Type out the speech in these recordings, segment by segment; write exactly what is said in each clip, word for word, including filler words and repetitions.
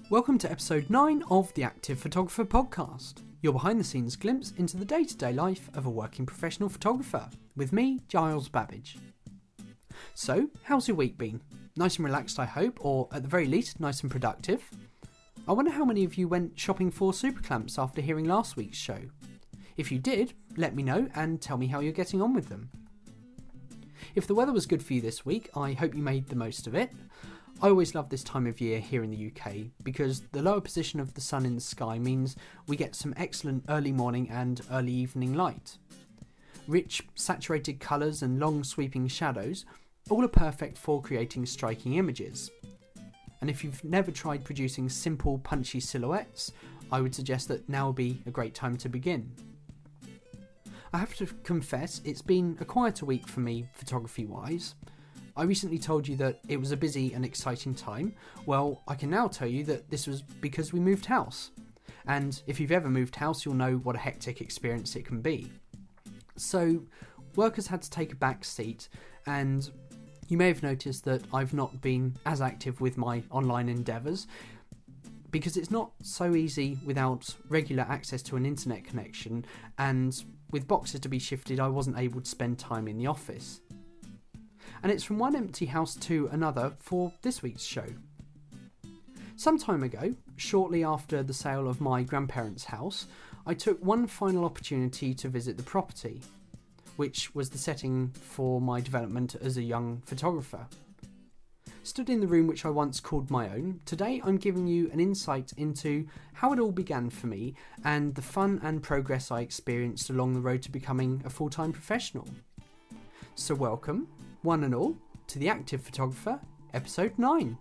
Welcome to episode nine of the Active Photographer Podcast, your behind the scenes glimpse into the day-to-day life of a working professional photographer, with me, Giles Babbage. So, how's your week been? Nice and relaxed, I hope, or at the very least, nice and productive? I wonder how many of you went shopping for super clamps after hearing last week's show. If you did, let me know and tell me how you're getting on with them. If the weather was good for you this week, I hope you made the most of it. I always love this time of year here in the U K because the lower position of the sun in the sky means we get some excellent early morning and early evening light. Rich, saturated colours and long sweeping shadows all are perfect for creating striking images. And if you've never tried producing simple, punchy silhouettes, I would suggest that now would be a great time to begin. I have to confess, it's been a quieter week for me photography-wise. I recently told you that it was a busy and exciting time. Well, I can now tell you that this was because we moved house. And if you've ever moved house, you'll know what a hectic experience it can be. So, work has had to take a back seat, and you may have noticed that I've not been as active with my online endeavours, because it's not so easy without regular access to an internet connection, and with boxes to be shifted, I wasn't able to spend time in the office. And it's from one empty house to another for this week's show. Some time ago, shortly after the sale of my grandparents' house, I took one final opportunity to visit the property, which was the setting for my development as a young photographer. Stood in the room which I once called my own, today I'm giving you an insight into how it all began for me and the fun and progress I experienced along the road to becoming a full-time professional. So welcome, one and all, to The Active Photographer, episode nine.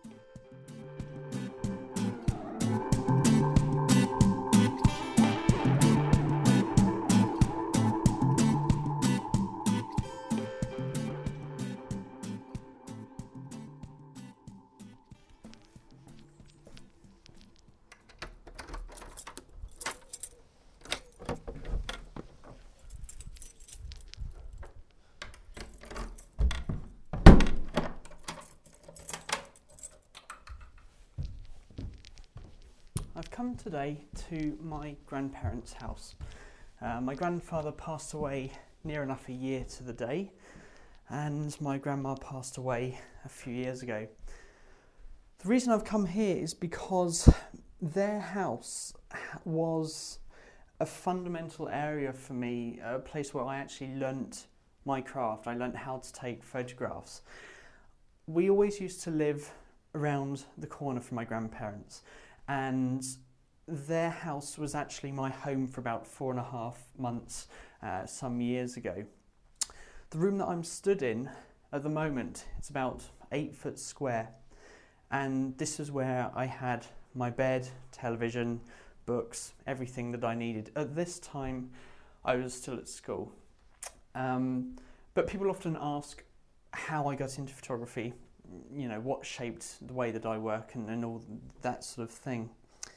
I've come today to my grandparents' house. Uh, my grandfather passed away near enough a year to the day, and my grandma passed away a few years ago. The reason I've come here is because their house was a fundamental area for me, a place where I actually learnt my craft. I learnt how to take photographs. We always used to live around the corner from my grandparents, and their house was actually my home for about four and a half months uh, some years ago. The room that I'm stood in at the moment, it's about eight foot square, and this is where I had my bed, television, books, everything that I needed. At this time, I was still at school. Um, but people often ask how I got into photography, you know, what shaped the way that I work and, and all that sort of thing.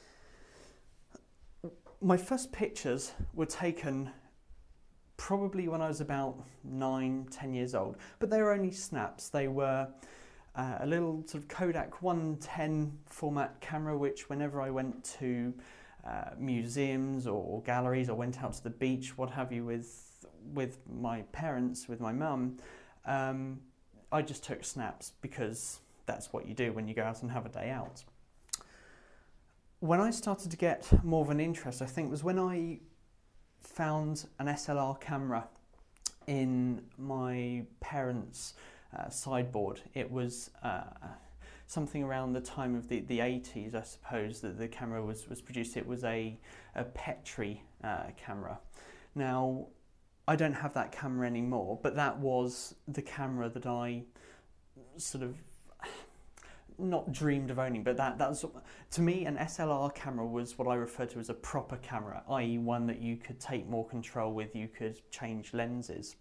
My first pictures were taken probably when I was about nine, ten years old, but they were only snaps. They were uh, a little sort of Kodak one ten format camera, which whenever I went to uh, museums or galleries or went out to the beach, what have you, with with my parents, with my mum, um, I just took snaps because that's what you do when you go out and have a day out. When I started to get more of an interest, I think, was when I found an S L R camera in my parents' uh, sideboard. It was uh, something around the time of the, the eighties, I suppose, that the camera was, was produced. It was a, a Petri uh, camera. Now, I don't have that camera anymore, but that was the camera that I sort of not dreamed of owning, but that, that was, to me, an S L R camera was what I refer to as a proper camera, that is one that you could take more control with, you could change lenses.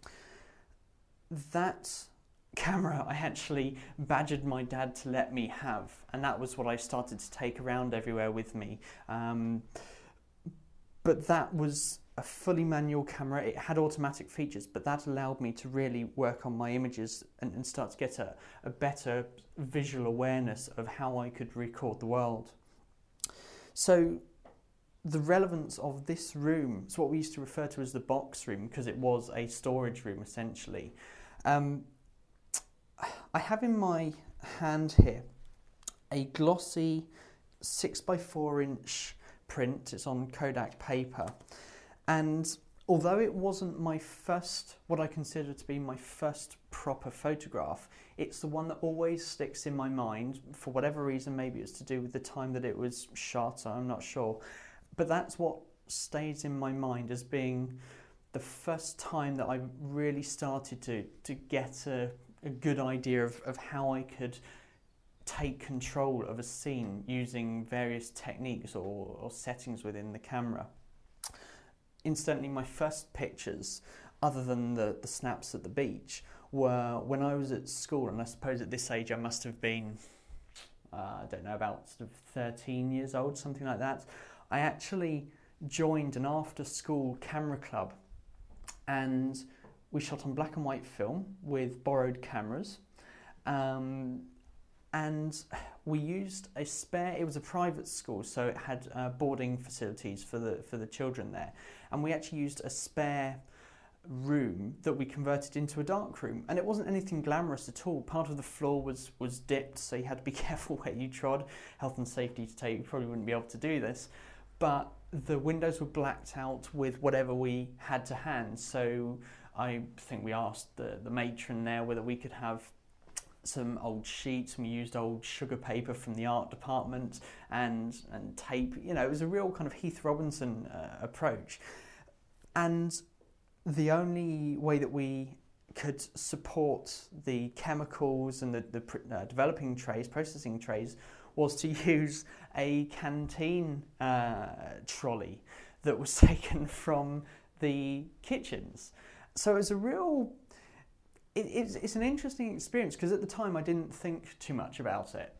That camera I actually badgered my dad to let me have, and that was what I started to take around everywhere with me. Um, but that was a fully manual camera. It had automatic features, but that allowed me to really work on my images and, and start to get a, a better visual awareness of how I could record the world. So the relevance of this room is what we used to refer to as the box room, because it was a storage room essentially. Um, I have in my hand here a glossy six by four inch print. It's on Kodak paper, and although it wasn't my first, what I consider to be my first proper photograph, it's the one that always sticks in my mind for whatever reason. Maybe it's to do with the time that it was shot, I'm not sure, but that's what stays in my mind as being the first time that I really started to to get a, a good idea of, of how I could take control of a scene using various techniques or, or settings within the camera. Incidentally, my first pictures, other than the, the snaps at the beach, were when I was at school, and I suppose at this age I must have been, uh, I don't know, about sort of thirteen years old, something like that. I actually joined an after-school camera club, and we shot on black and white film with borrowed cameras. Um, And we used a spare, it was a private school, so it had uh, boarding facilities for the for the children there. And we actually used a spare room that we converted into a dark room. And it wasn't anything glamorous at all. Part of the floor was, was dipped, so you had to be careful where you trod. Health and safety to take, you probably wouldn't be able to do this. But the windows were blacked out with whatever we had to hand. So I think we asked the, the matron there whether we could have some old sheets, and we used old sugar paper from the art department and and tape. You know, it was a real kind of Heath Robinson uh, approach. And the only way that we could support the chemicals and the, the uh, developing trays, processing trays, was to use a canteen uh, trolley that was taken from the kitchens. So it was a real It, it's, it's an interesting experience, because at the time I didn't think too much about it,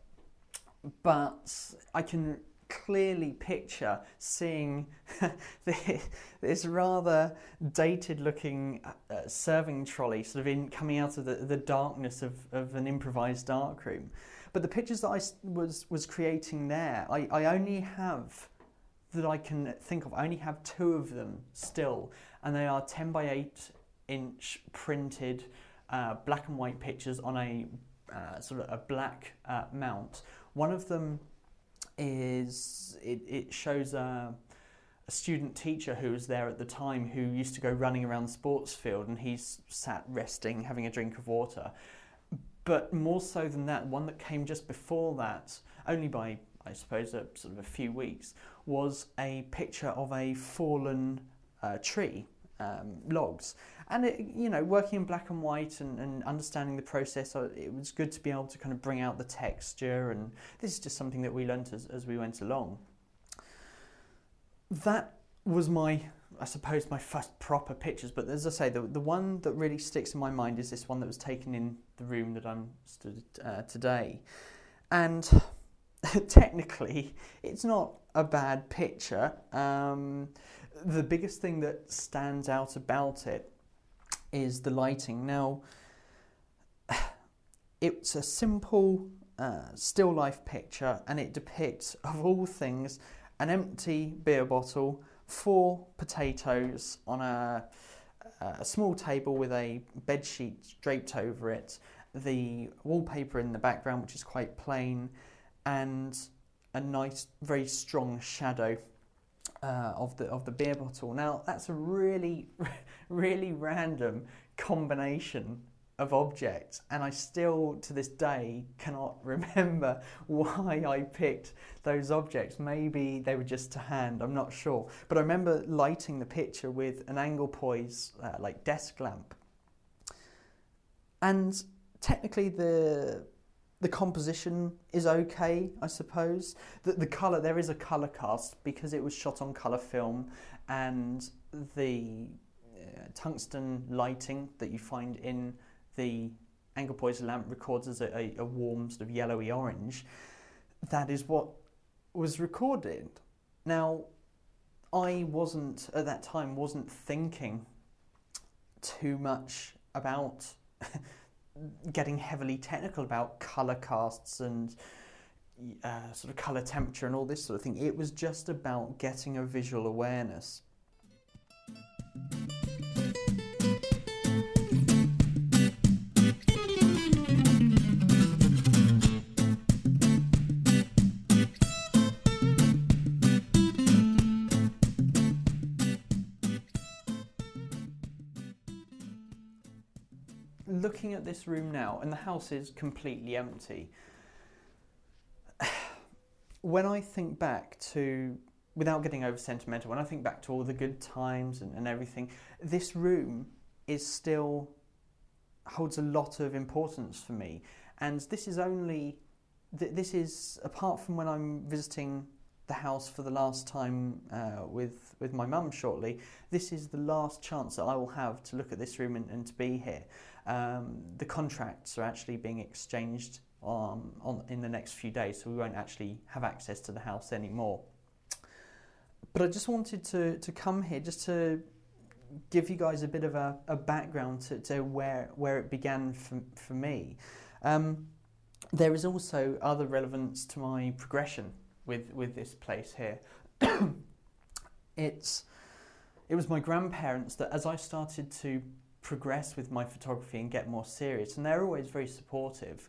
but I can clearly picture seeing the, this rather dated looking uh, serving trolley sort of in coming out of the, the darkness of, of an improvised darkroom. But the pictures that I was, was creating there, I, I only have, that I can think of, I only have two of them still, and they are ten by eight inch printed Uh, black and white pictures on a uh, sort of a black uh, mount. One of them is, it, it shows a, a student teacher who was there at the time, who used to go running around the sports field, and he's sat resting, having a drink of water. But more so than that, one that came just before that, only by, I suppose, a, sort of a few weeks, was a picture of a fallen uh, tree. Um, logs, and it, you know, working in black and white and, and understanding the process, it was good to be able to kind of bring out the texture, and this is just something that we learnt as, as we went along. That was my, I suppose, my first proper pictures, but as I say, the, the one that really sticks in my mind is this one that was taken in the room that I'm stood uh, today. And technically, it's not a bad picture. Um, The biggest thing that stands out about it is the lighting. Now, it's a simple uh, still life picture, and it depicts, of all things, an empty beer bottle, four potatoes on a, a small table with a bed sheet draped over it, the wallpaper in the background, which is quite plain, and a nice, very strong shadow Uh, of the of the beer bottle. Now, that's a really, really random combination of objects, and I still, to this day, cannot remember why I picked those objects. Maybe they were just to hand, I'm not sure. But I remember lighting the picture with an Anglepoise, uh, like desk lamp. And technically the The composition is okay, I suppose. The, the colour, there is a colour cast because it was shot on colour film, and the uh, tungsten lighting that you find in the Anglepoise lamp records as a, a, a warm sort of yellowy orange. That is what was recorded. Now, I wasn't, at that time, wasn't thinking too much about getting heavily technical about colour casts and uh, sort of colour temperature and all this sort of thing. It was just about getting a visual awareness. Looking at this room now, and the house is completely empty, when I think back to, without getting over sentimental, when I think back to all the good times and, and everything, this room is still, holds a lot of importance for me. And this is only, this is, apart from when I'm visiting the house for the last time uh, with, with my mum shortly, this is the last chance that I will have to look at this room and, and to be here. Um, the contracts are actually being exchanged um, on, in the next few days, so we won't actually have access to the house anymore. But I just wanted to, to come here just to give you guys a bit of a, a background to, to where, where it began for, for me. Um, there is also other relevance to my progression with, with this place here. it's, it was my grandparents that, as I started to progress with my photography and get more serious, and they're always very supportive,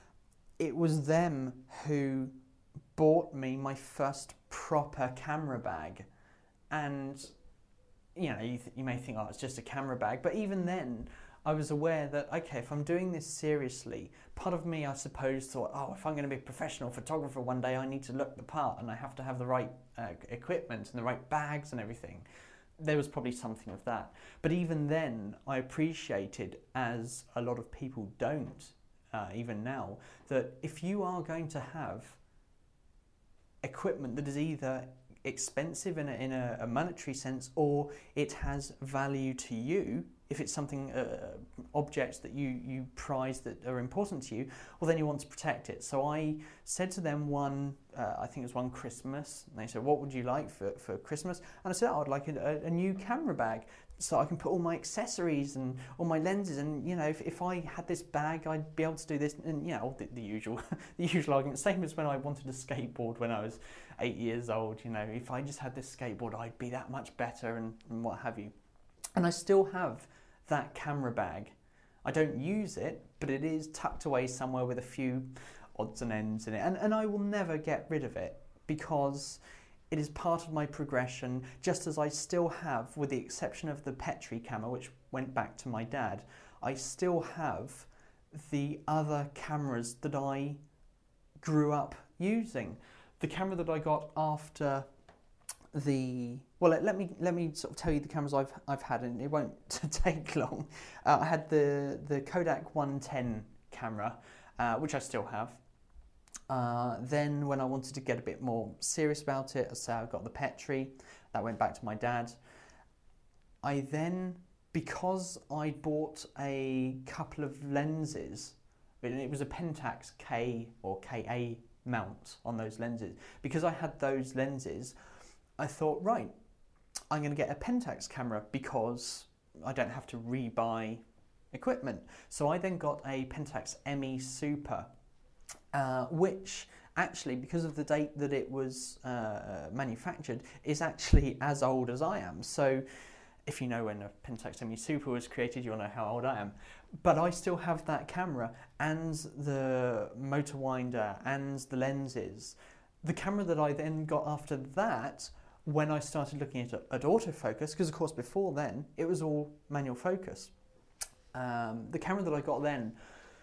it was them who bought me my first proper camera bag. And you know, you, th you may think, oh, it's just a camera bag, but even then I was aware that, okay, if I'm doing this seriously, part of me, I suppose, thought, oh, if I'm going to be a professional photographer one day, I need to look the part and I have to have the right uh, equipment and the right bags and everything. There was probably something of that. But even then, I appreciated, as a lot of people don't, uh, even now, that if you are going to have equipment that is either expensive in a, in a, a monetary sense, or it has value to you, if it's something, uh, objects that you, you prize that are important to you, well, then you want to protect it. So I said to them one, uh, I think it was one Christmas, and they said, what would you like for, for Christmas? And I said, oh, I'd like a, a new camera bag so I can put all my accessories and all my lenses, and you know, if, if I had this bag, I'd be able to do this, and you know, the, the usual, the usual argument. Same as when I wanted a skateboard when I was eight years old. You know, if I just had this skateboard, I'd be that much better, and, and what have you. And I still have that camera bag. I don't use it, but it is tucked away somewhere with a few odds and ends in it, and, and I will never get rid of it, because it is part of my progression, just as I still have, with the exception of the Petri camera, which went back to my dad, I still have the other cameras that I grew up using. The camera that I got after the, well, let me let me sort of tell you the cameras I've I've had, and it won't take long. Uh, I had the the Kodak one ten camera, uh, which I still have. Uh, then when I wanted to get a bit more serious about it, so I got the Petri, that went back to my dad. I then, because I bought a couple of lenses, it was a Pentax K or K A mount on those lenses. Because I had those lenses, I thought, right, I'm going to get a Pentax camera because I don't have to re-buy equipment. So I then got a Pentax M E Super, uh, which actually, because of the date that it was uh, manufactured, is actually as old as I am. So if you know when a Pentax M E Super was created, you'll know how old I am. But I still have that camera and the motor winder and the lenses. The camera that I then got after that, when I started looking at, at autofocus, because of course before then it was all manual focus. Um, the camera that I got then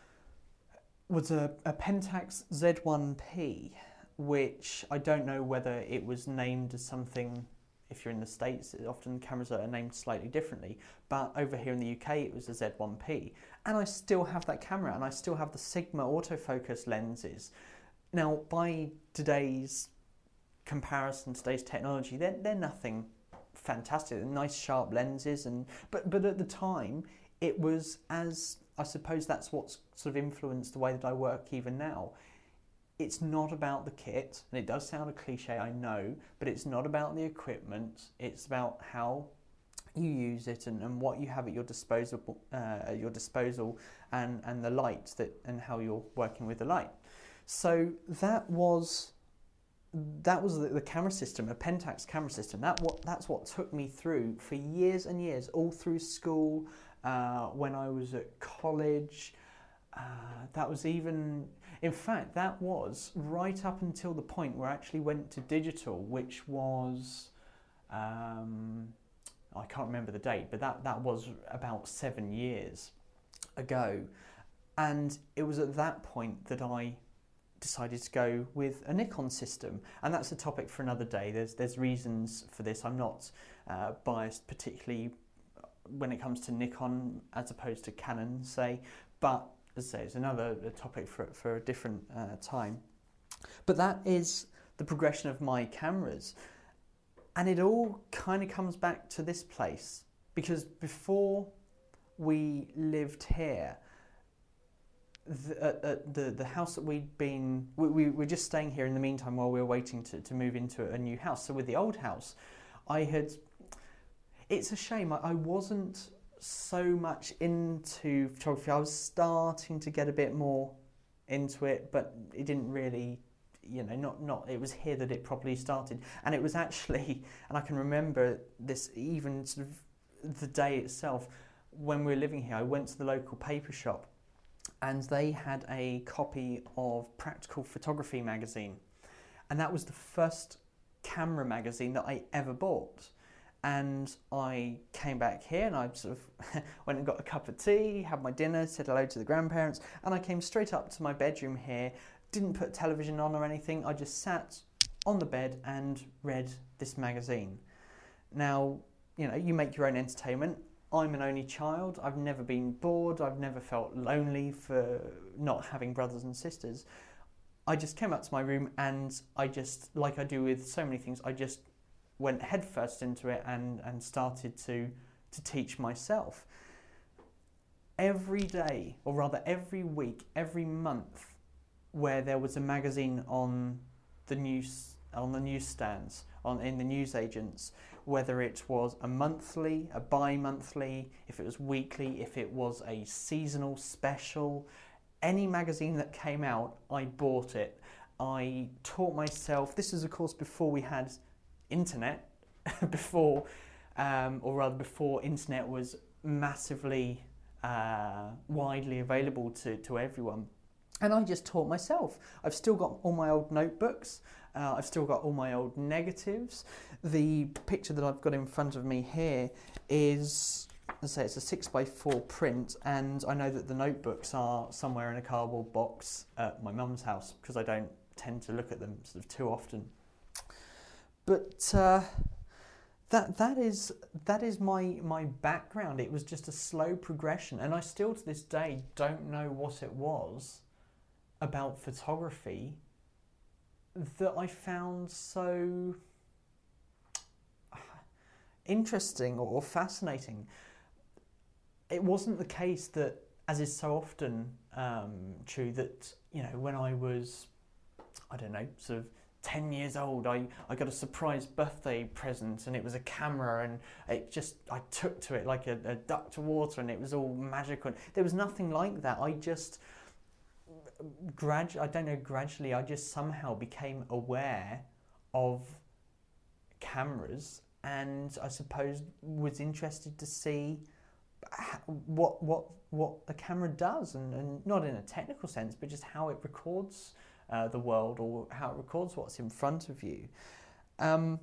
was a, a Pentax Z one P, which I don't know whether it was named as something. If you're in the States, often cameras are named slightly differently, but over here in the U K it was a Z one P, and I still have that camera, and I still have the Sigma autofocus lenses. Now, by today's comparison, today's technology, they're, they're nothing fantastic. They're nice sharp lenses, and but but at the time it was, as I suppose that's what's sort of influenced the way that I work even now. it's not about the kit, and it does sound a cliche, I know, but it's not about the equipment. It's about how you use it and, and what you have at your disposal, uh, at your disposal, and and the light that and how you're working with the light. So that was that was the, the camera system, a Pentax camera system. That what that's what took me through for years and years, all through school, uh, when I was at college. Uh, that was even, in fact, that was right up until the point where I actually went to digital, which was, um, I can't remember the date, but that, that was about seven years ago. And it was at that point that I decided to go with a Nikon system. And that's a topic for another day. There's, there's reasons for this. I'm not uh, biased particularly when it comes to Nikon as opposed to Canon, say, but as I say, it's another topic for, for a different uh, time. But that is the progression of my cameras. And it all kind of comes back to this place, because before we lived here, the, uh, uh, the, the house that we'd been, we, we were just staying here in the meantime while we were waiting to, to move into a new house. So with the old house, I had, it's a shame, I, I wasn't so much into photography. I was starting to get a bit more into it, but it didn't really, you know, not, not, it was here that it properly started. And it was actually, and I can remember this even sort of the day itself, when we were living here, I went to the local paper shop and they had a copy of Practical Photography magazine. And that was the first camera magazine that I ever bought. And I came back here and I sort of went and got a cup of tea, had my dinner, said hello to the grandparents, and I came straight up to my bedroom here, didn't put television on or anything, I just sat on the bed and read this magazine. Now, you know, you make your own entertainment. I'm an only child, I've never been bored, I've never felt lonely for not having brothers and sisters. I just came up to my room and I just, like I do with so many things, I just went headfirst into it and, and started to, to teach myself. Every day, or rather every week, every month, where there was a magazine on the news, on the newsstands, on in the newsagents, whether it was a monthly, a bi-monthly, if it was weekly, if it was a seasonal special, any magazine that came out, I bought it. I taught myself, this is of course before we had internet, before, um, or rather before internet was massively uh, widely available to, to everyone. And I just taught myself. I've still got all my old notebooks, uh, I've still got all my old negatives. The picture that I've got in front of me here is, let's say it's a six by four print, and I know that the notebooks are somewhere in a cardboard box at my mum's house because I don't tend to look at them sort of too often. But uh, that that is that is my my background. It was just a slow progression, and I still to this day don't know what it was about photography that I found so interesting or fascinating. It wasn't the case that, as is so often um, true, that, you know, when I was, I don't know, sort of ten years old, I, I got a surprise birthday present and it was a camera, and it just, I took to it like a, a duck to water, and it was all magical. There was nothing like that. I just, grad, I don't know, gradually I just somehow became aware of cameras, and I suppose was interested to see what what what a camera does, and, and not in a technical sense, but just how it records uh, the world, or how it records what's in front of you. Um,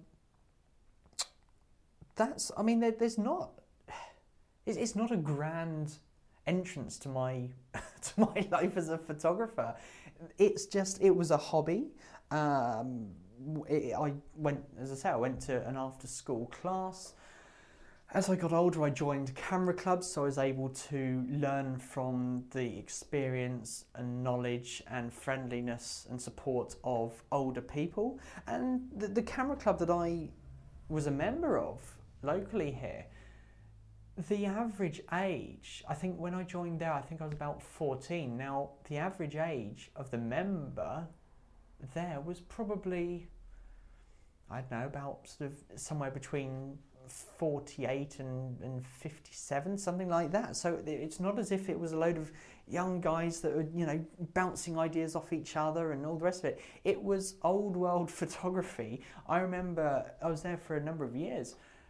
that's, I mean, there, there's not, it's, it's not a grand entrance to my to my life as a photographer. It's just, it was a hobby. Um, it, I went, as I say, I went to an after-school class. As I got older, I joined camera clubs, so I was able to learn from the experience and knowledge and friendliness and support of older people. And the, the camera club that I was a member of locally here, the average age, I think when I joined there, I think I was about fourteen. Now, the average age of the member there was probably, I don't know, about sort of somewhere between forty-eight and, and fifty-seven, something like that. So it's not as if it was a load of young guys that were, you know, bouncing ideas off each other and all the rest of it. It was old world photography. I remember I was there for a number of years.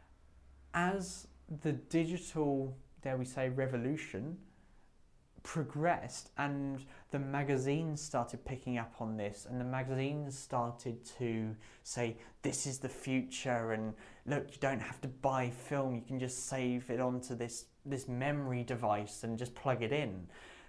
As the digital, dare we say, revolution progressed and the magazines started picking up on this, and the magazines started to say this is the future, and look, you don't have to buy film, you can just save it onto this this memory device and just plug it in.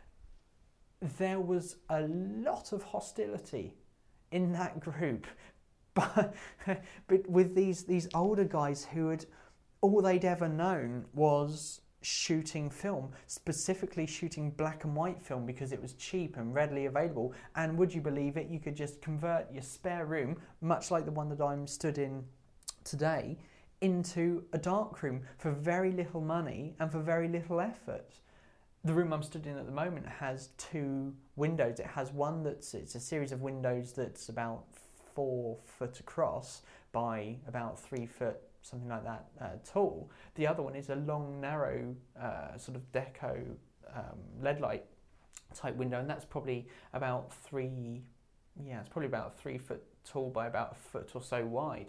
There was a lot of hostility in that group, but but with these these older guys who had, all they'd ever known was shooting film, specifically shooting black and white film because it was cheap and readily available. And would you believe it, you could just convert your spare room, much like the one that I'm stood in today, into a dark room for very little money and for very little effort. The room I'm stood in at the moment has two windows. It has one that's, it's a series of windows that's about four foot across by about three foot, something like that, uh, tall. The other one is a long, narrow, uh, sort of deco um, L E D light type window, and that's probably about three, yeah, it's probably about three foot tall by about a foot or so wide.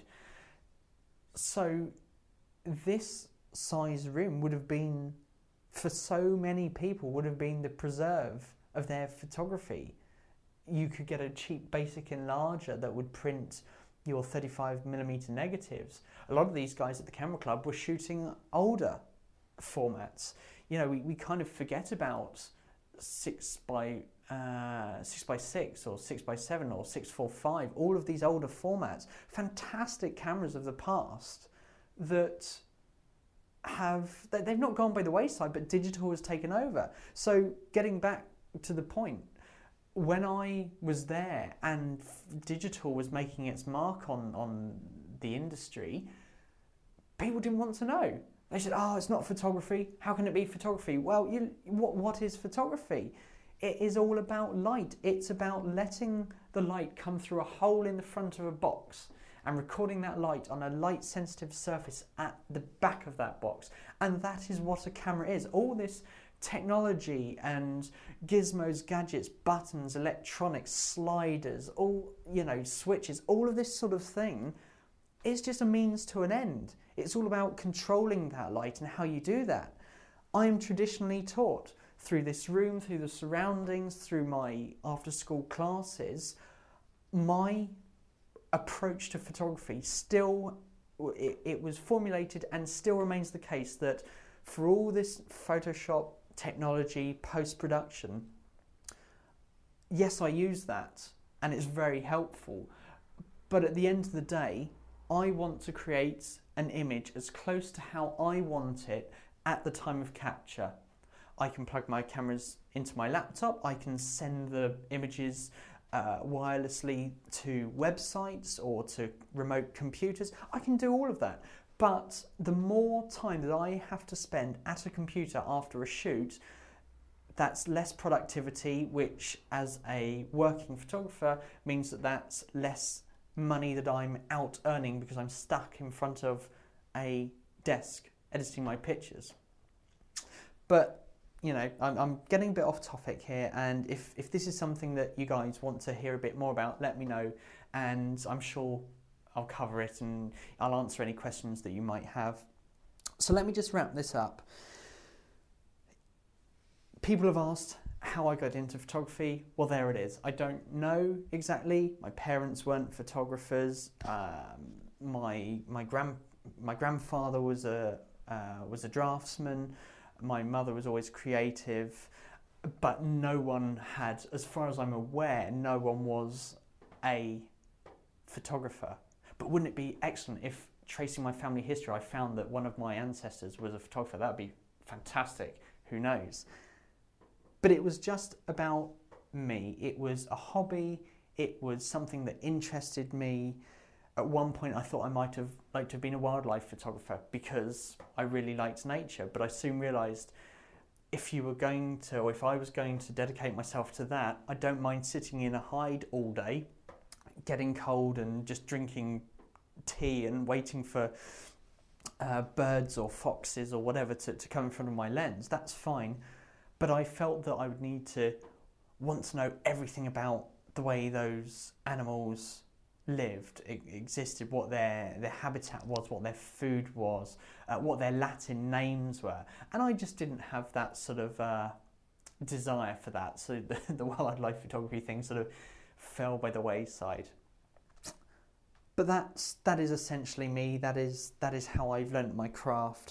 So this size room would have been, for so many people, would have been the preserve of their photography. You could get a cheap basic enlarger that would print your thirty-five millimeter negatives. A lot of these guys at the Camera Club were shooting older formats. You know, we, we kind of forget about six by uh, six by six or six by seven or six four five. All of these older formats, fantastic cameras of the past that have they've not gone by the wayside, but digital has taken over. So getting back to the point, when I was there and digital was making its mark on, on the industry, people didn't want to know. They said, oh, it's not photography. How can it be photography? Well, you, what, what is photography? It is all about light. It's about letting the light come through a hole in the front of a box and recording that light on a light-sensitive surface at the back of that box. And that is what a camera is. All this technology and gizmos, gadgets, buttons, electronics, sliders, all, you know, switches, all of this sort of thing is just a means to an end. It's all about controlling that light and how you do that. I'm traditionally taught through this room, through the surroundings, through my after-school classes, my approach to photography still, it, it was formulated and still remains the case that for all this Photoshop technology, post-production, yes, I use that and it's very helpful, but at the end of the day, I want to create an image as close to how I want it at the time of capture. I can plug my cameras into my laptop, I can send the images uh, wirelessly to websites or to remote computers. I can do all of that. But the more time that I have to spend at a computer after a shoot, that's less productivity, which as a working photographer means that that's less money that I'm out earning because I'm stuck in front of a desk editing my pictures. But, you know, I'm, I'm getting a bit off topic here, and if, if this is something that you guys want to hear a bit more about, let me know, and I'm sure I'll cover it and I'll answer any questions that you might have. So let me just wrap this up. People have asked how I got into photography. Well, there it is. I don't know exactly. My parents weren't photographers. Um, my my grand my grandfather was a uh, was a draftsman. My mother was always creative, but no one had, as far as I'm aware, no one was a photographer. But wouldn't it be excellent if, tracing my family history, I found that one of my ancestors was a photographer? That would be fantastic. Who knows? But it was just about me. It was a hobby. It was something that interested me. At one point, I thought I might have liked to have been a wildlife photographer because I really liked nature. But I soon realised if you were going to, or if I was going to dedicate myself to that, I don't mind sitting in a hide all day, getting cold and just drinking tea and waiting for uh, birds or foxes or whatever to, to come in front of my lens, that's fine. But I felt that I would need to want to know everything about the way those animals lived, existed, what their their habitat was, what their food was, uh, what their Latin names were, and I just didn't have that sort of uh, desire for that. So the, the wildlife photography thing sort of fell by the wayside. But that's that is essentially me. That is that is how I've learnt my craft,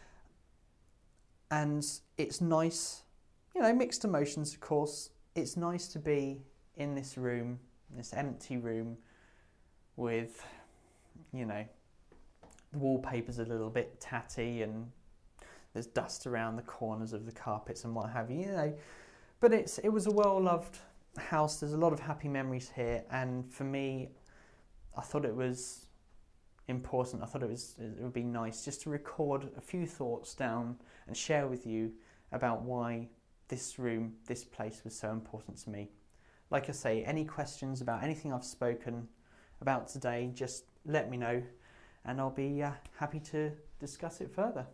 and it's nice, you know, mixed emotions. Of course, it's nice to be in this room, this empty room, with, you know, the wallpaper's a little bit tatty and there's dust around the corners of the carpets and what have you, you know. But it's it was a well-loved house. There's a lot of happy memories here, and for me, I thought it was important. I thought it was it would be nice just to record a few thoughts down and share with you about why this room, this place was so important to me. Like I say, any questions about anything I've spoken about today, just let me know and I'll be uh, happy to discuss it further.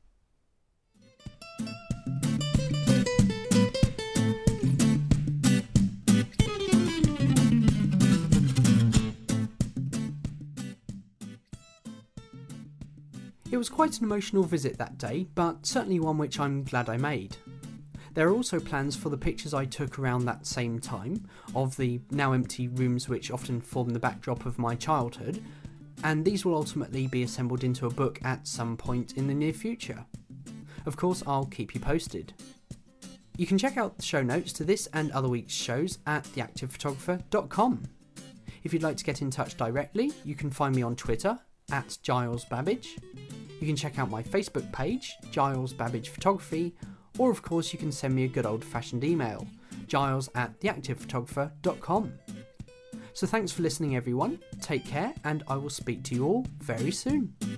It was quite an emotional visit that day, but certainly one which I'm glad I made. There are also plans for the pictures I took around that same time of the now empty rooms which often form the backdrop of my childhood, and these will ultimately be assembled into a book at some point in the near future. Of course, I'll keep you posted. You can check out the show notes to this and other week's shows at the active photographer dot com. If you'd like to get in touch directly, you can find me on Twitter at Giles Babbage. You can check out my Facebook page, Giles Babbage Photography, or of course you can send me a good old-fashioned email, giles at the active photographer dot com. So thanks for listening everyone, take care, and I will speak to you all very soon.